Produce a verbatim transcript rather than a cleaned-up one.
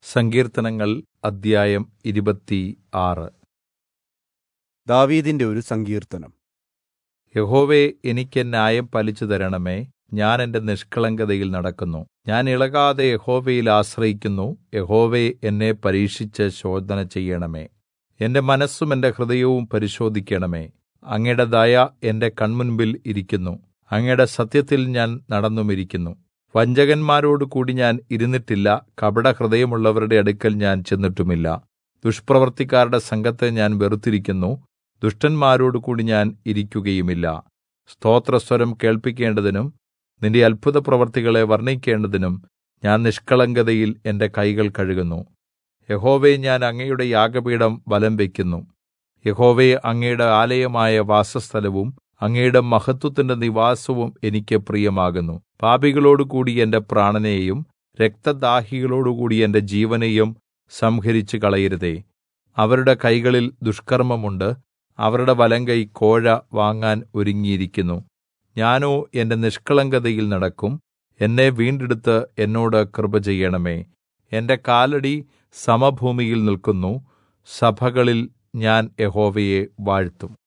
സങ്കീർത്തനങ്ങൾ അദ്ധ്യായം ഇരുപത്തി ആറ്. ദാവീദിന്റെ ഒരു സങ്കീർത്തനം. യഹോവേ, എനിക്ക് ന്യായം പലിച്ചു തരണമേ. ഞാൻ എന്റെ നിഷ്കളങ്കതയിൽ നടക്കുന്നു. ഞാൻ ഇളകാതെ യഹോവയിൽ ആശ്രയിക്കുന്നു. യഹോവേ, എന്നെ പരീക്ഷിച്ച് ശോധന ചെയ്യണമേ. എന്റെ മനസ്സും എന്റെ ഹൃദയവും പരിശോധിക്കണമേ. അങ്ങയുടെ ദയ എന്റെ കൺമുൻപിൽ ഇരിക്കുന്നു. അങ്ങയുടെ സത്യത്തിൽ ഞാൻ നടന്നുമിരിക്കുന്നു. വഞ്ചകന്മാരോടുകൂടി ഞാൻ ഇരുന്നിട്ടില്ല. കപടഹൃദയമുള്ളവരുടെ അടുക്കൽ ഞാൻ ചെന്നിട്ടുമില്ല. ദുഷ്പ്രവൃത്തിക്കാരുടെ സംഘത്തെ ഞാൻ വെറുത്തിരിക്കുന്നു. ദുഷ്ടന്മാരോടുകൂടി ഞാൻ ഇരിക്കുകയുമില്ല. സ്തോത്രസ്വരം കേൾപ്പിക്കേണ്ടതിനും നിന്റെ അത്ഭുതപ്രവൃത്തികളെ വർണ്ണിക്കേണ്ടതിനും ഞാൻ നിഷ്കളങ്കതയിൽ എന്റെ കൈകൾ കഴുകുന്നു. യഹോവേ, ഞാൻ അങ്ങയുടെ യാഗപീഠം വലം വയ്ക്കുന്നു. യഹോവേ, അങ്ങയുടെ ആലയമായ വാസസ്ഥലവും അങ്ങയുടെ മഹത്വത്തിന്റെ നിവാസവും എനിക്ക് പ്രിയമാകുന്നു. പാപികളോടുകൂടി എന്റെ പ്രാണനെയും രക്തദാഹികളോടുകൂടി എന്റെ ജീവനെയും സംഹരിച്ചു കളയരുതേ. അവരുടെ കൈകളിൽ ദുഷ്കർമ്മമുണ്ട്. അവരുടെ വലങ്കൈ കോഴ വാങ്ങാൻ ഒരുങ്ങിയിരിക്കുന്നു. ഞാനോ എന്റെ നിഷ്കളങ്കതയിൽ നടക്കും. എന്നെ വീണ്ടെടുത്ത് എന്നോട് കൃപ ചെയ്യണമേ. എന്റെ കാലടി സമഭൂമിയിൽ നിൽക്കുന്നു. സഭകളിൽ ഞാൻ യഹോവയെ വാഴ്ത്തും.